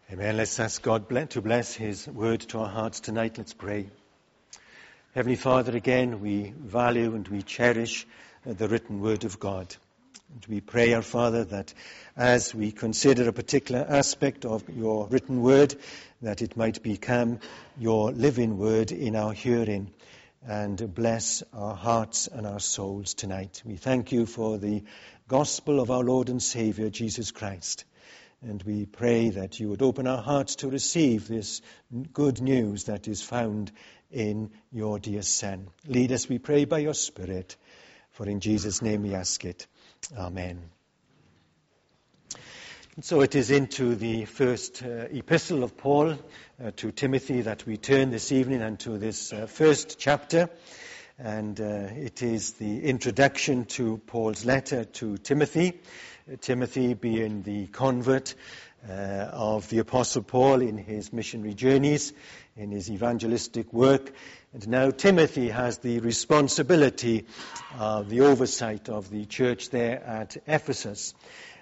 Amen. Let's ask God to bless His word to our hearts tonight. Let's pray. Heavenly Father, again, we value and we cherish the written word of God. And we pray, our Father, that as we consider a particular aspect of your written word, that it might become your living word in our hearing and bless our hearts and our souls tonight. We thank you for the gospel of our Lord and Saviour, Jesus Christ. And we pray that you would open our hearts to receive this good news that is found in your dear Son. Lead us, we pray, by your Spirit. For in Jesus' name we ask it. Amen. And so it is into the first epistle of Paul to Timothy that we turn this evening, and to this first chapter. And it is the introduction to Paul's letter to Timothy. Timothy being the convert of the Apostle Paul in his missionary journeys, in his evangelistic work. And now Timothy has the responsibility of the oversight of the church there at Ephesus.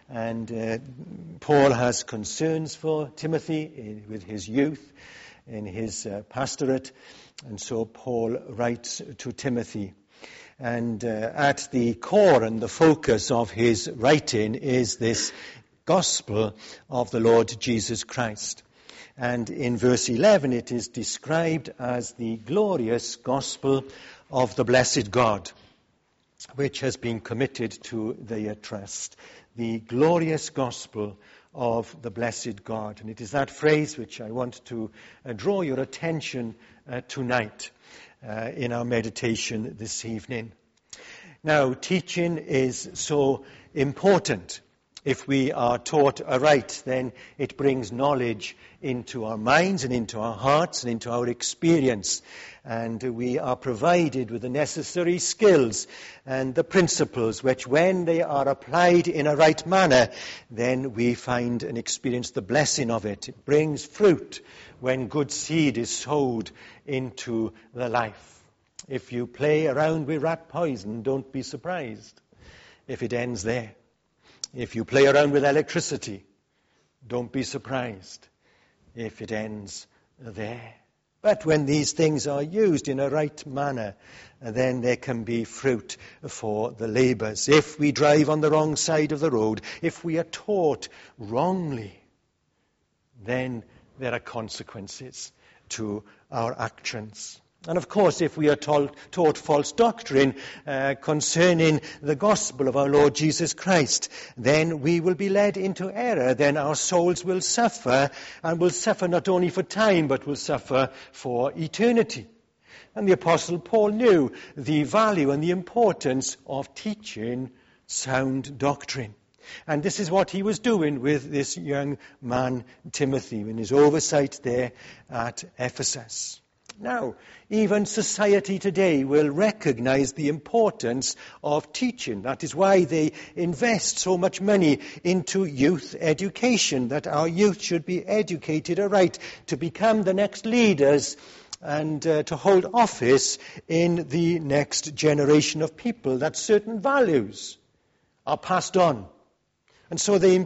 And Paul has concerns for Timothy with his youth, in his pastorate. And so Paul writes to Timothy. And at the core and the focus of his writing is this gospel of the Lord Jesus Christ. And in verse 11 it is described as the glorious gospel of the blessed God, which has been committed to their trust. The glorious gospel of the blessed God. And it is that phrase which I want to draw your attention tonight in our meditation this evening. Now, teaching is so important. If we are taught aright, then it brings knowledge into our minds and into our hearts and into our experience. And we are provided with the necessary skills and the principles which, when they are applied in a right manner, then we find and experience the blessing of it. It brings fruit when good seed is sowed into the life. If you play around with rat poison, don't be surprised if it ends there. If you play around with electricity, don't be surprised if it ends there. But when these things are used in a right manner, then there can be fruit for the labours. If we drive on the wrong side of the road, if we are taught wrongly, then there are consequences to our actions. And of course, if we are taught false doctrine concerning the gospel of our Lord Jesus Christ, then we will be led into error. Then our souls will suffer, and will suffer not only for time, but will suffer for eternity. And the Apostle Paul knew the value and the importance of teaching sound doctrine. And this is what he was doing with this young man, Timothy, in his oversight there at Ephesus. Now, even society today will recognize the importance of teaching. That is why they invest so much money into youth education, that our youth should be educated aright to become the next leaders and to hold office in the next generation of people, that certain values are passed on. And so they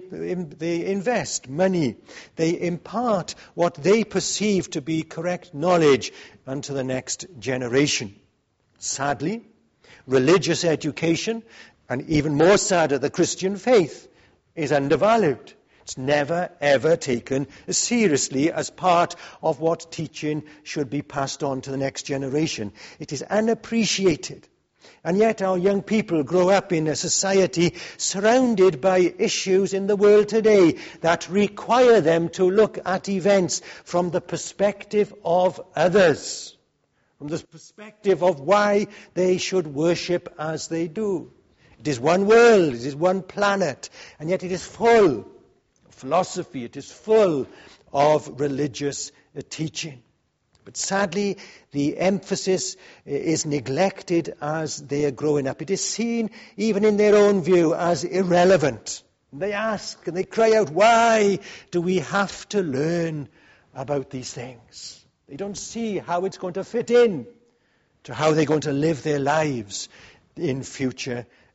invest money. They impart what they perceive to be correct knowledge unto the next generation. Sadly, religious education, and even more sadder, the Christian faith, is undervalued. It's never, ever taken seriously as part of what teaching should be passed on to the next generation. It is unappreciated. And yet our young people grow up in a society surrounded by issues in the world today that require them to look at events from the perspective of others, from the perspective of why they should worship as they do. It is one world, it is one planet, and yet it is full of philosophy, it is full of religious teaching. But sadly, the emphasis is neglected as they are growing up. It is seen, even in their own view, as irrelevant. They ask and they cry out, why do we have to learn about these things? They don't see how it's going to fit in to how they're going to live their lives in future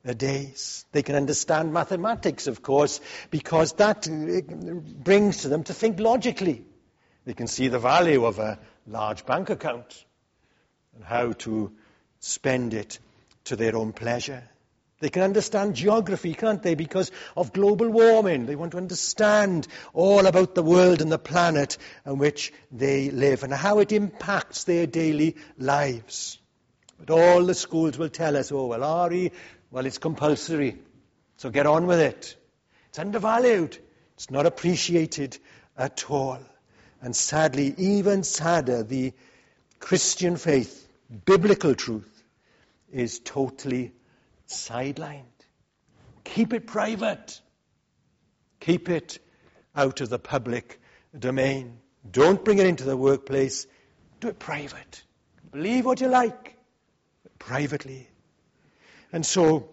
days. They can understand mathematics, of course, because that brings to them to think logically. They can see the value of a large bank account and how to spend it to their own pleasure. They can understand geography, can't they? Because of global warming. They want to understand all about the world and the planet on which they live and how it impacts their daily lives. But all the schools will tell us, oh, well, RE, well, it's compulsory, so get on with it. It's undervalued. It's not appreciated at all. And sadly, even sadder, the Christian faith, biblical truth, is totally sidelined. Keep it private. Keep it out of the public domain. Don't bring it into the workplace. Do it private. Believe what you like, but privately. And so,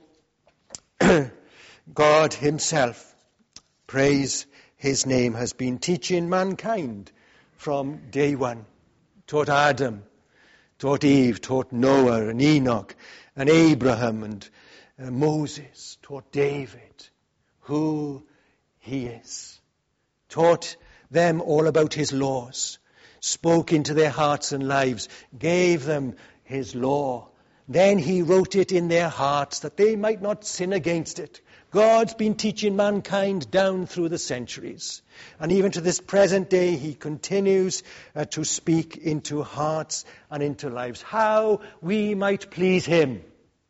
God himself, praise his name, has been teaching mankind from day one. Taught Adam, taught Eve, taught Noah and Enoch and Abraham and Moses, taught David who he is. Taught them all about his laws, spoke into their hearts and lives, gave them his law. Then he wrote it in their hearts that they might not sin against it. God's been teaching mankind down through the centuries. And even to this present day, he continues to speak into hearts and into lives. How we might please him.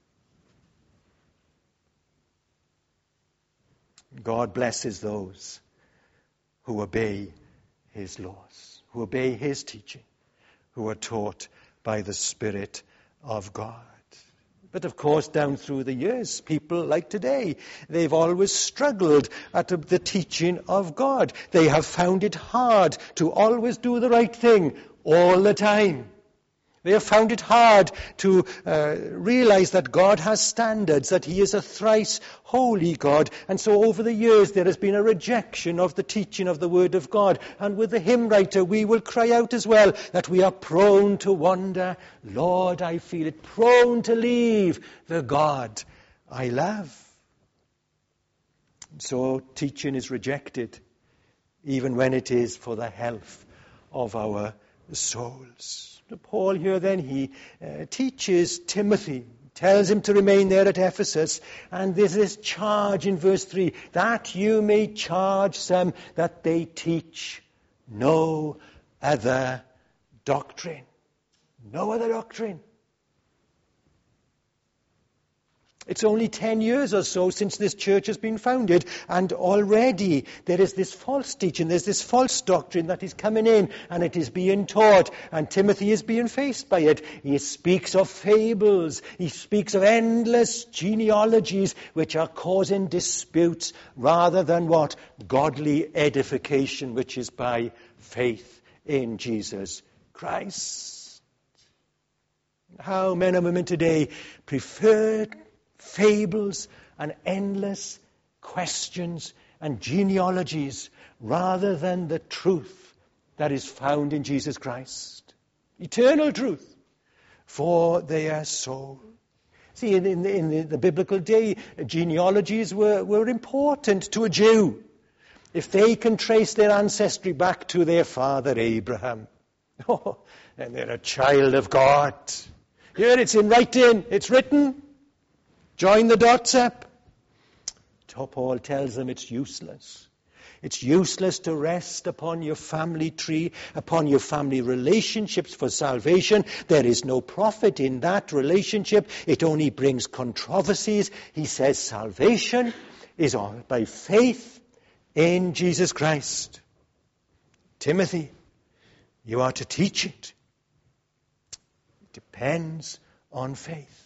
God blesses those who obey his laws, who obey his teaching, who are taught by the Spirit of God. But of course, down through the years, people like today, they've always struggled at the teaching of God. They have found it hard to always do the right thing all the time. They have found it hard to realize that God has standards, that he is a thrice holy God. And so over the years there has been a rejection of the teaching of the Word of God. And with the hymn writer we will cry out as well that we are prone to wander. Lord, I feel it, prone to leave the God I love. So teaching is rejected, even when it is for the health of our souls. Paul here then, he teaches Timothy, tells him to remain there at Ephesus, and there's this charge in verse 3, that you may charge some that they teach no other doctrine. No other doctrine. It's only 10 years or so since this church has been founded, and already there is this false teaching, there's this false doctrine that is coming in, and it is being taught, and Timothy is being faced by it. He speaks of fables, he speaks of endless genealogies which are causing disputes rather than what? Godly edification, which is by faith in Jesus Christ. How men and women today prefer fables and endless questions and genealogies rather than the truth that is found in Jesus Christ. Eternal truth for their soul. See, in the biblical day, genealogies were important to a Jew. If they can trace their ancestry back to their father Abraham, then they're a child of God. Here it's in writing, it's written. Join the dots up. Paul tells them it's useless. It's useless to rest upon your family tree, upon your family relationships for salvation. There is no profit in that relationship. It only brings controversies. He says salvation is by faith in Jesus Christ. Timothy, you are to teach it. It depends on faith.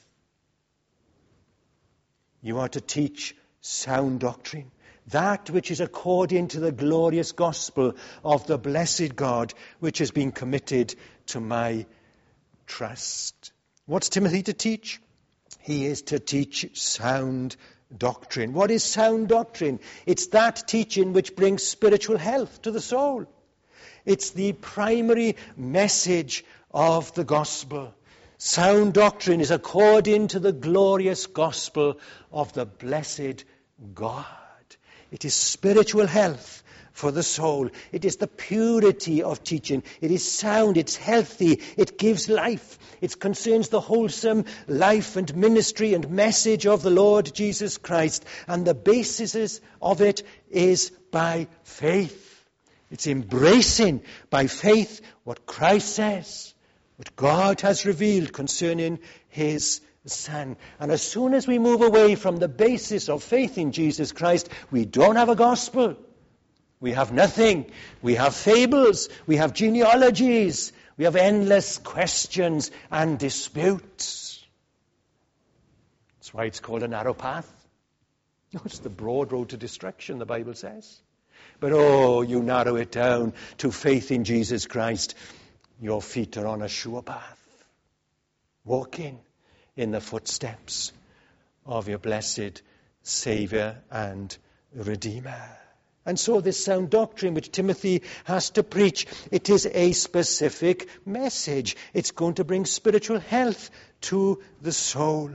You are to teach sound doctrine, that which is according to the glorious gospel of the blessed God, which has been committed to my trust. What's Timothy to teach? He is to teach sound doctrine. What is sound doctrine? It's that teaching which brings spiritual health to the soul. It's the primary message of the gospel. Sound doctrine is according to the glorious gospel of the blessed God. It is spiritual health for the soul. It is the purity of teaching. It is sound, it's healthy, it gives life. It concerns the wholesome life and ministry and message of the Lord Jesus Christ. And the basis of it is by faith. It's embracing by faith what Christ says, what God has revealed concerning his Son. And as soon as we move away from the basis of faith in Jesus Christ, we don't have a gospel. We have nothing. We have fables. We have genealogies. We have endless questions and disputes. That's why it's called a narrow path. No, it's the broad road to destruction, the Bible says. But oh, you narrow it down to faith in Jesus Christ. Your feet are on a sure path, walking in the footsteps of your blessed Saviour and Redeemer. And so this sound doctrine which Timothy has to preach, it is a specific message. It's going to bring spiritual health to the soul.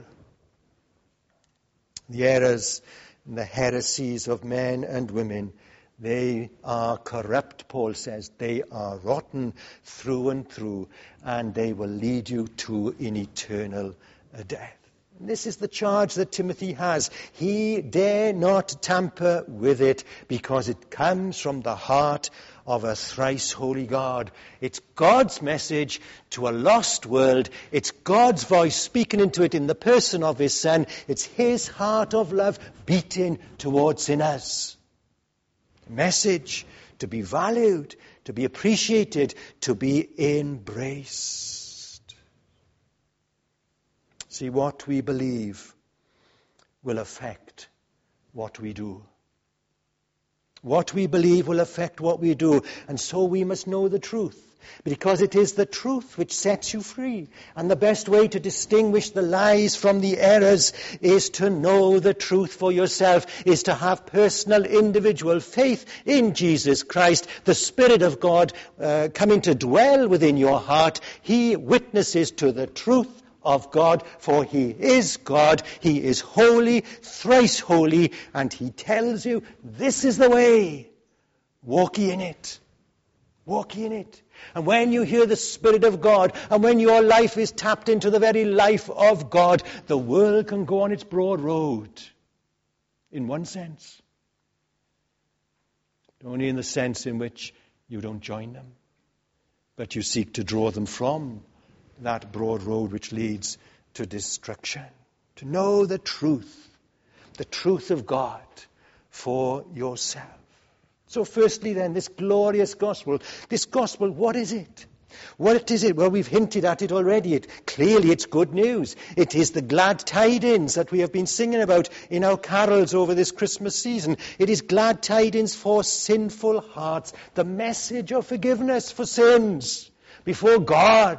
The errors and the heresies of men and women, they are corrupt, Paul says. They are rotten through and through, and they will lead you to an eternal death. This is the charge that Timothy has. He dare not tamper with it because it comes from the heart of a thrice holy God. It's God's message to a lost world. It's God's voice speaking into it in the person of his Son. It's his heart of love beating towards sinners. A message to be valued, to be appreciated, to be embraced. See, what we believe will affect what we do. What we believe will affect what we do. And so we must know the truth. Because it is the truth which sets you free. And the best way to distinguish the lies from the errors is to know the truth for yourself, is to have personal, individual faith in Jesus Christ, the Spirit of God coming to dwell within your heart. He witnesses to the truth of God, for he is God, he is holy, thrice holy, and he tells you, this is the way. Walk ye in it. Walk ye in it. And when you hear the Spirit of God, and when your life is tapped into the very life of God, the world can go on its broad road. In one sense. Only in the sense in which you don't join them, but you seek to draw them from that broad road which leads to destruction. To know the truth of God for yourself. So firstly then, this glorious gospel, what is it? What is it? Well, we've hinted at it already. Clearly it's good news. It is the glad tidings that we have been singing about in our carols over this Christmas season. It is glad tidings for sinful hearts. The message of forgiveness for sins before God.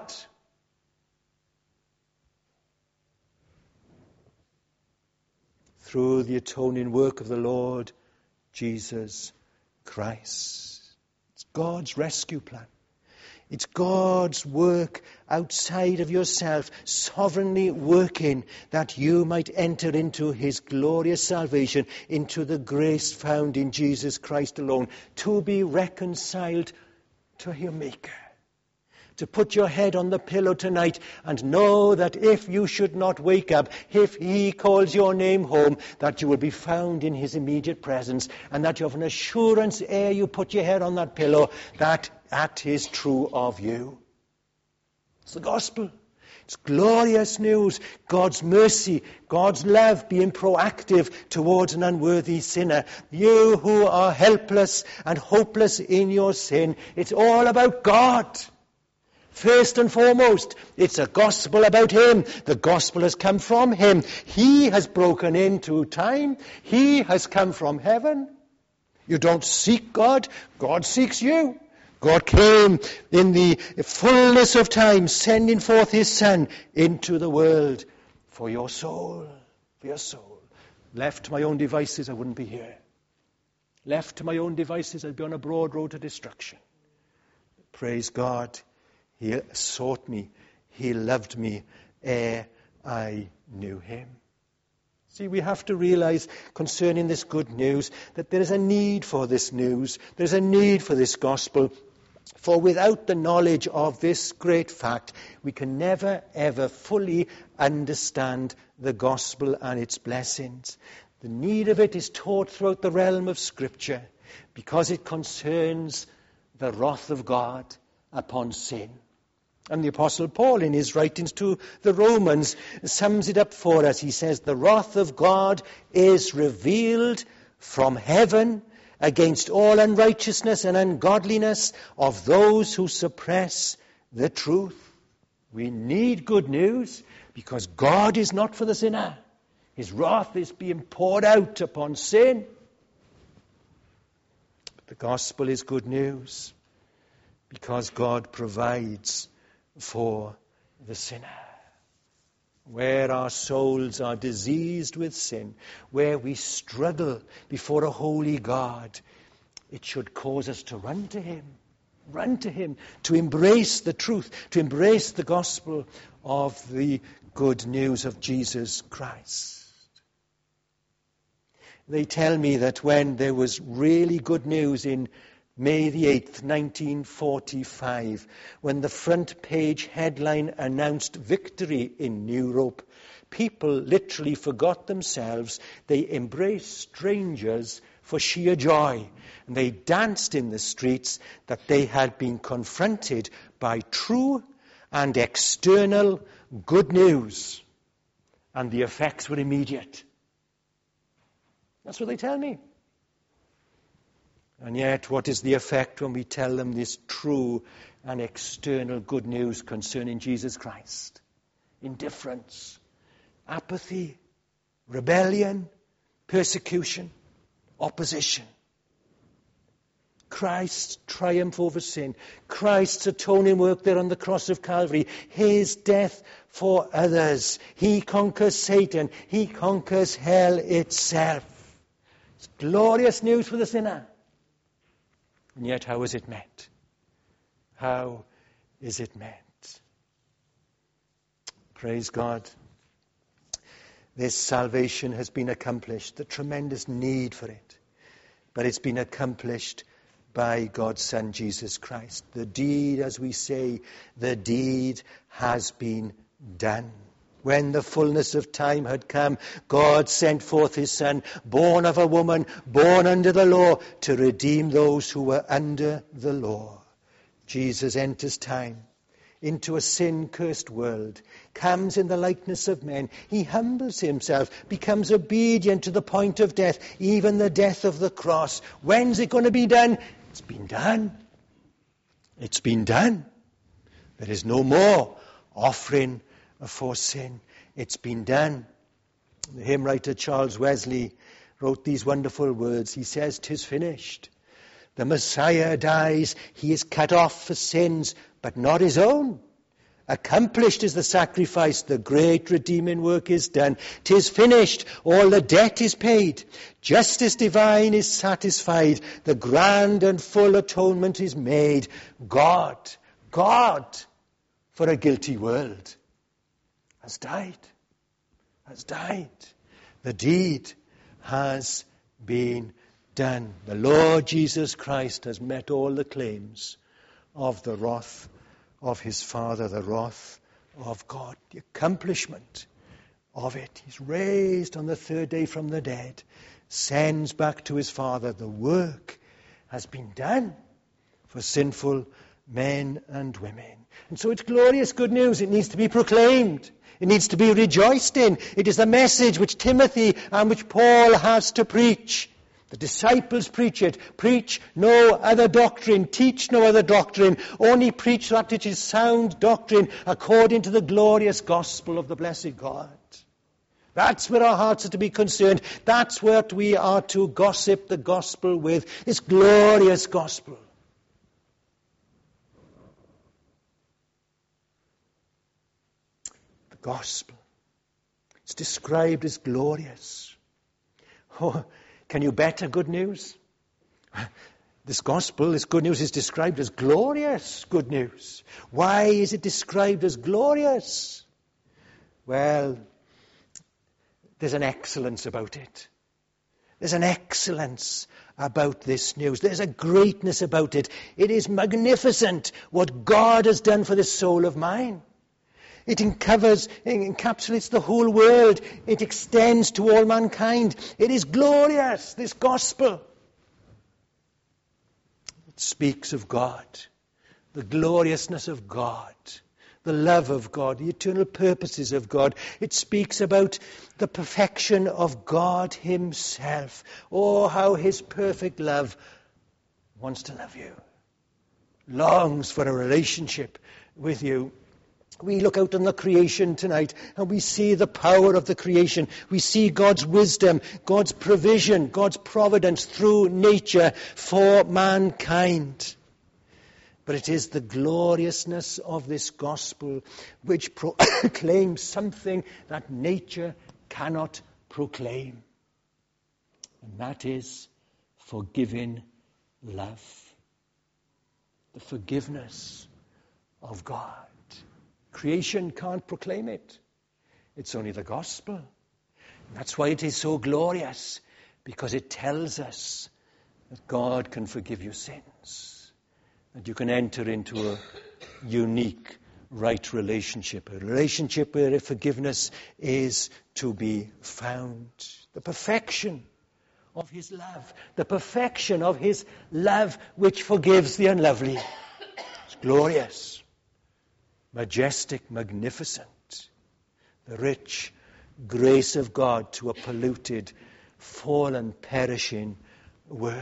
Through the atoning work of the Lord Jesus Christ. It's God's rescue plan. It's God's work outside of yourself, sovereignly working that you might enter into his glorious salvation, into the grace found in Jesus Christ alone, to be reconciled to your Maker. To put your head on the pillow tonight and know that if you should not wake up, if he calls your name home, that you will be found in his immediate presence, and that you have an assurance ere you put your head on that pillow that that is true of you. It's the gospel. It's glorious news. God's mercy, God's love being proactive towards an unworthy sinner. You who are helpless and hopeless in your sin, it's all about God. First and foremost, it's a gospel about him. The gospel has come from him. He has broken into time. He has come from heaven. You don't seek God. God seeks you. God came in the fullness of time, sending forth his Son into the world for your soul. For your soul. Left to my own devices, I wouldn't be here. Left to my own devices, I'd be on a broad road to destruction. Praise God. He sought me. he loved me ere I knew him. See, we have to realize concerning this good news that there is a need for this news. There's a need for this gospel. For without the knowledge of this great fact, we can never, ever fully understand the gospel and its blessings. The need of it is taught throughout the realm of Scripture because it concerns the wrath of God upon sin. And the Apostle Paul, in his writings to the Romans, sums it up for us. He says, the wrath of God is revealed from heaven against all unrighteousness and ungodliness of those who suppress the truth. We need good news because God is not for the sinner. His wrath is being poured out upon sin. But the gospel is good news because God provides for the sinner. Where our souls are diseased with sin, where we struggle before a holy God, it should cause us to run to him, to embrace the truth, to embrace the gospel of the good news of Jesus Christ. They tell me that when there was really good news in May the 8th, 1945, when the front page headline announced victory in Europe, people literally forgot themselves. They embraced strangers for sheer joy. And they danced in the streets that they had been confronted by true and external good news. And the effects were immediate. That's what they tell me. And yet, what is the effect when we tell them this true and external good news concerning Jesus Christ? Indifference, apathy, rebellion, persecution, opposition. Christ's triumph over sin, Christ's atoning work there on the cross of Calvary, his death for others. He conquers Satan. He conquers hell itself. It's glorious news for the sinner. And yet, how is it met? How is it met? Praise God. This salvation has been accomplished, the tremendous need for it. But it's been accomplished by God's Son, Jesus Christ. The deed, as we say, the deed has been done. When the fullness of time had come, God sent forth his Son, born of a woman, born under the law, to redeem those who were under the law. Jesus enters time into a sin-cursed world, comes in the likeness of men. He humbles himself, becomes obedient to the point of death, even the death of the cross. When's it going to be done? It's been done. It's been done. There is no more offering for sin. It's been done. The hymn writer Charles Wesley wrote these wonderful words. He says, "'Tis finished. The Messiah dies. He is cut off for sins, but not his own. Accomplished is the sacrifice. The great redeeming work is done. 'Tis finished. All the debt is paid. Justice divine is satisfied. The grand and full atonement is made. God, for a guilty world, has died. The deed has been done. The Lord Jesus Christ has met all the claims of the wrath of his Father, the wrath of God. The accomplishment of it. He's raised on the third day from the dead, sends back to his Father. The work has been done for sinful men and women. And so it's glorious good news. It needs to be proclaimed. It needs to be rejoiced in. It is the message which Timothy and which Paul has to preach. The disciples preach it. Preach no other doctrine. Teach no other doctrine. Only preach that which is sound doctrine according to the glorious gospel of the blessed God. That's where our hearts are to be concerned. That's what we are to gossip the gospel with. This glorious gospel. Gospel. It's described as glorious. Oh, can you better good news? This gospel, this good news, is described as glorious good news. Why is it described as glorious? Well, there's an excellence about it. There's an excellence about this news. There's a greatness about it. It is magnificent what God has done for this soul of mine. It encapsulates the whole world. It extends to all mankind. It is glorious, this gospel. It speaks of God, the gloriousness of God, the love of God, the eternal purposes of God. It speaks about the perfection of God himself. Oh, how his perfect love wants to love you, longs for a relationship with you. We look out on the creation tonight and we see the power of the creation. We see God's wisdom, God's provision, God's providence through nature for mankind. But it is the gloriousness of this gospel which proclaims something that nature cannot proclaim. And that is forgiving love. The forgiveness of God. Creation can't proclaim it. It's only the gospel. And that's why it is so glorious, because it tells us that God can forgive your sins, that you can enter into a unique, right relationship, a relationship where forgiveness is to be found. The perfection of his love, the perfection of his love which forgives the unlovely. It's glorious. Majestic, magnificent, the rich grace of God to a polluted, fallen, perishing world.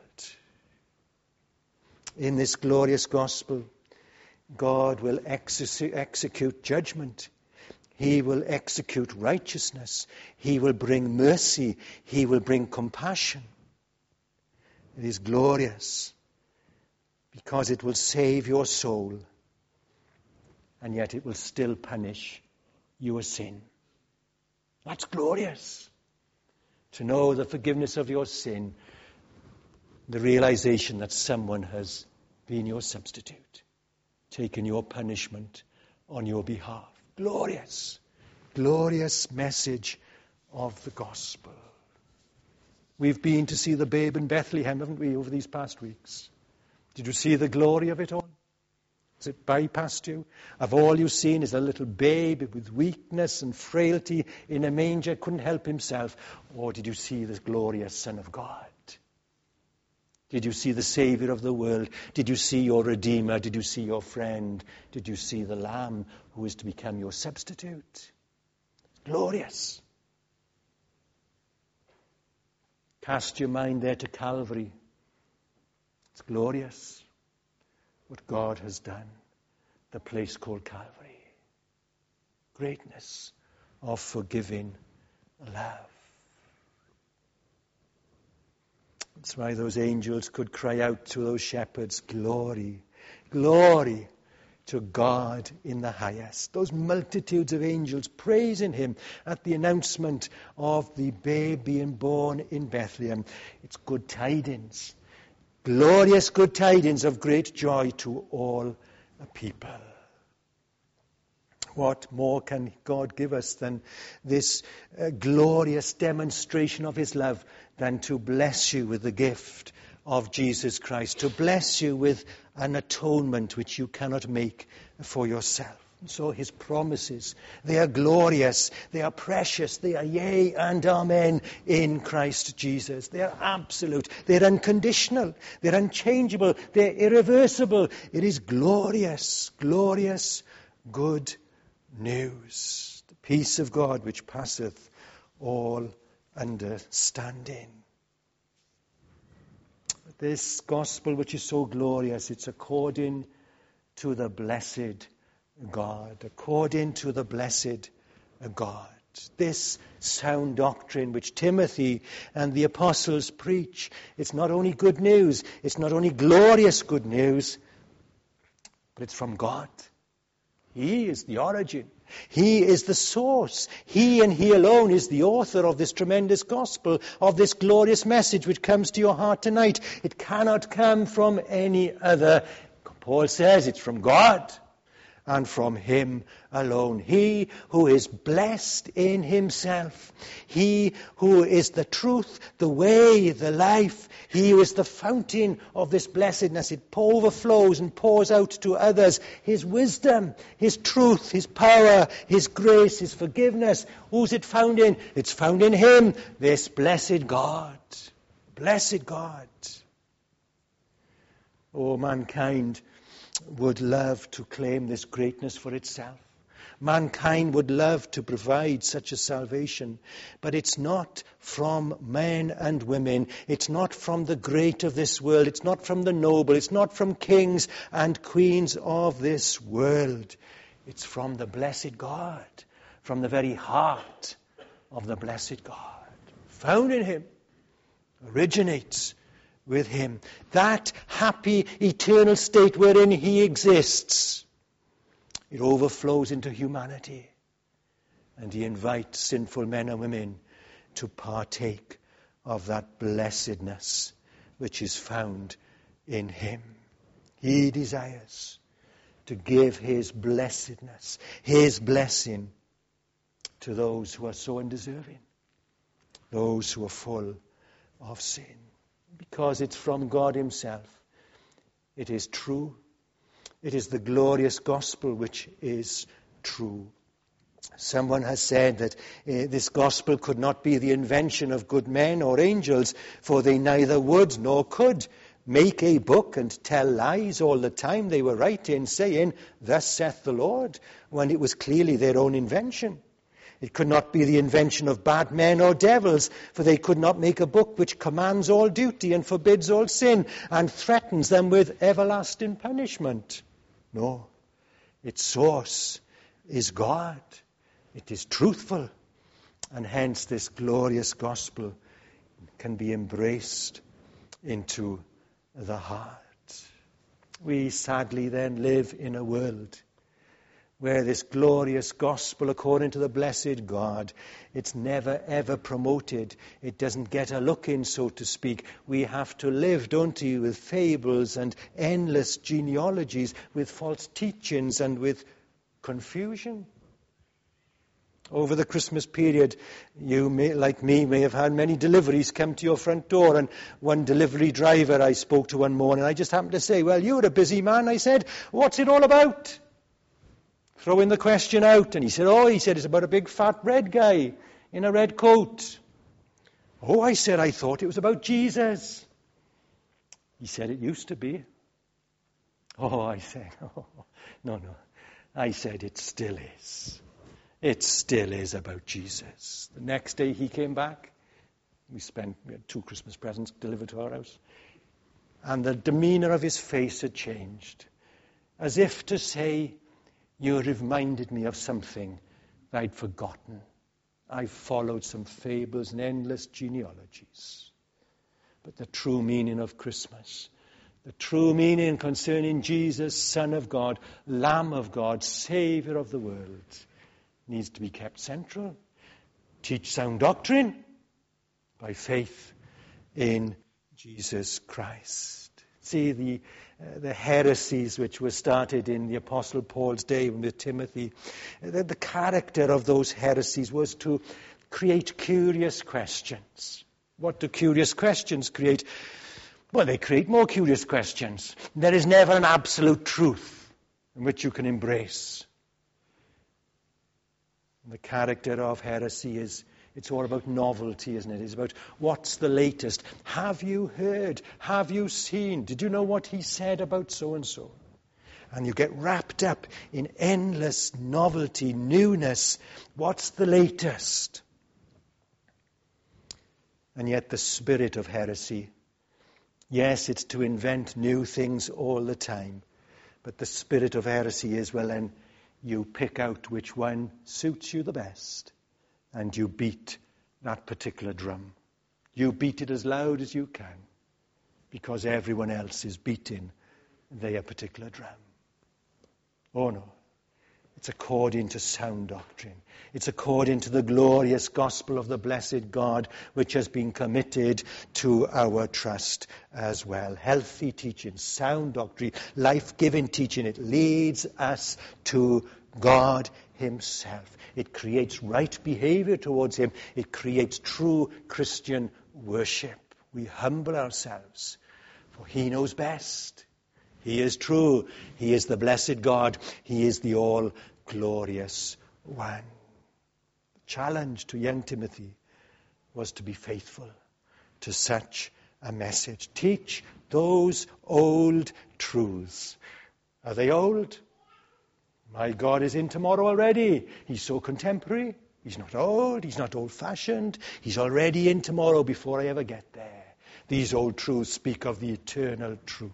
In this glorious gospel, God will execute judgment. He will execute righteousness. He will bring mercy. He will bring compassion. It is glorious because it will save your soul. And yet it will still punish your sin. That's glorious. To know the forgiveness of your sin, the realization that someone has been your substitute, taken your punishment on your behalf. Glorious, glorious message of the gospel. We've been to see the babe in Bethlehem, haven't we, over these past weeks? Did you see the glory of it all? Has it bypassed you? Have all you've seen is a little babe with weakness and frailty in a manger, couldn't help himself? Or did you see the glorious Son of God? Did you see the Savior of the world? Did you see your Redeemer? Did you see your friend? Did you see the Lamb who is to become your substitute? Glorious. Cast your mind there to Calvary. It's glorious what God has done, the place called Calvary. Greatness of forgiving love. That's why those angels could cry out to those shepherds, glory, glory to God in the highest. Those multitudes of angels praising him at the announcement of the babe being born in Bethlehem. It's good tidings. Glorious good tidings of great joy to all people. What more can God give us than this glorious demonstration of his love, than to bless you with the gift of Jesus Christ, to bless you with an atonement which you cannot make for yourself. So his promises, they are glorious, they are precious, they are yea and amen in Christ Jesus. They are absolute, they're unconditional, they're unchangeable, they're irreversible. It is glorious, glorious, good news. The peace of God which passeth all understanding. This gospel which is so glorious, it's according to the blessed God, according to the blessed God. This sound doctrine which Timothy and the apostles preach, it's not only good news, it's not only glorious good news, but it's from God. He is the origin. He is the source. He and He alone is the author of this tremendous gospel, of this glorious message which comes to your heart tonight. It cannot come from any other. Paul says it's from God and from Him alone. He who is blessed in Himself. He who is the truth, the way, the life. He who is the fountain of this blessedness. It overflows and pours out to others. His wisdom, His truth, His power, His grace, His forgiveness. Who's it found in? It's found in Him, this blessed God. Blessed God. Oh, mankind would love to claim this greatness for itself. Mankind would love to provide such a salvation. But it's not from men and women. It's not from the great of this world. It's not from the noble. It's not from kings and queens of this world. It's from the blessed God, from the very heart of the blessed God. Found in Him, originates with Him. That happy, eternal state wherein He exists, it overflows into humanity. And He invites sinful men and women to partake of that blessedness which is found in Him. He desires to give His blessedness, His blessing to those who are so undeserving, those who are full of sin. Because it's from God Himself. It is true. It is the glorious gospel which is true. Someone has said that this gospel could not be the invention of good men or angels, for they neither would nor could make a book and tell lies all the time they were writing, saying, "Thus saith the Lord," when it was clearly their own invention. It could not be the invention of bad men or devils, for they could not make a book which commands all duty and forbids all sin and threatens them with everlasting punishment. No, its source is God. It is truthful, and hence this glorious gospel can be embraced into the heart. We sadly then live in a world where this glorious gospel, according to the blessed God, it's never ever promoted. It doesn't get a look in, so to speak. We have to live, don't we, with fables and endless genealogies, with false teachings and with confusion. Over the Christmas period, you may, like me, may have had many deliveries come to your front door. And one delivery driver I spoke to one morning, I just happened to say, "Well, you're a busy man." I said, "What's it all about?" Throwing the question out. And he said, it's about a big fat red guy in a red coat. "Oh," I said, "I thought it was about Jesus." He said, "It used to be." "Oh," I said, no. I said, "It still is. It still is about Jesus." The next day he came back. We had 2 Christmas presents delivered to our house. And the demeanor of his face had changed. As if to say, "You reminded me of something that I'd forgotten. I followed some fables and endless genealogies." But the true meaning of Christmas, the true meaning concerning Jesus, Son of God, Lamb of God, Savior of the world, needs to be kept central. Teach sound doctrine by faith in Jesus Christ. See, the heresies which were started in the Apostle Paul's day with Timothy, the character of those heresies was to create curious questions. What do curious questions create? Well, they create more curious questions. There is never an absolute truth in which you can embrace. And the character of heresy it's all about novelty, isn't it? It's about what's the latest. Have you heard? Have you seen? Did you know what he said about so-and-so? And you get wrapped up in endless novelty, newness. What's the latest? And yet the spirit of heresy, yes, it's to invent new things all the time. But the spirit of heresy is, well, then you pick out which one suits you the best. And you beat that particular drum. You beat it as loud as you can, because everyone else is beating their particular drum. Oh no. It's according to sound doctrine. It's according to the glorious gospel of the blessed God, which has been committed to our trust as well. Healthy teaching, sound doctrine, life-giving teaching. It leads us to God himself. It creates right behavior towards him. It creates true Christian worship. We humble ourselves, for he knows best. He is true. He is the blessed God. He is the all-glorious one. The challenge to young Timothy was to be faithful to such a message. Teach those old truths. Are they old? My God is in tomorrow already. He's so contemporary. He's not old. He's not old-fashioned. He's already in tomorrow before I ever get there. These old truths speak of the eternal truth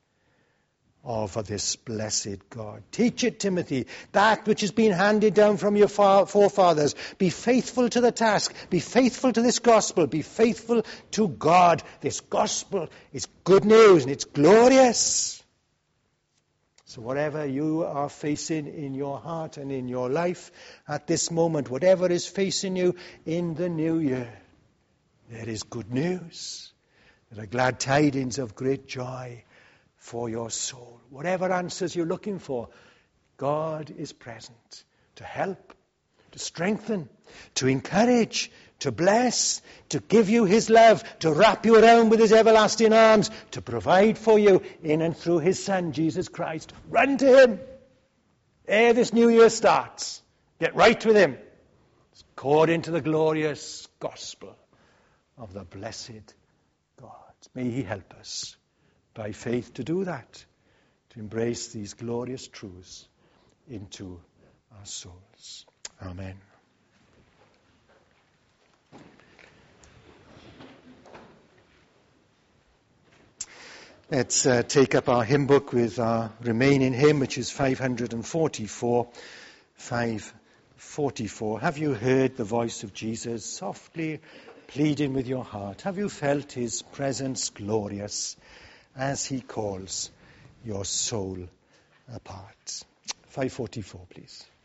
of this blessed God. Teach it, Timothy, that which has been handed down from your forefathers. Be faithful to the task. Be faithful to this gospel. Be faithful to God. This gospel is good news and it's glorious. So whatever you are facing in your heart and in your life at this moment, whatever is facing you in the new year, there is good news. There are glad tidings of great joy for your soul. Whatever answers you're looking for, God is present to help, to strengthen, to encourage, to bless, to give you his love, to wrap you around with his everlasting arms, to provide for you in and through his Son, Jesus Christ. Run to him ere this new year starts. Get right with him. It's according to the glorious gospel of the blessed God. May he help us by faith to do that, to embrace these glorious truths into our souls. Amen. Let's take up our hymn book with our remaining hymn, which is 544. 544. Have you heard the voice of Jesus softly pleading with your heart? Have you felt his presence glorious as he calls your soul apart? 544, please.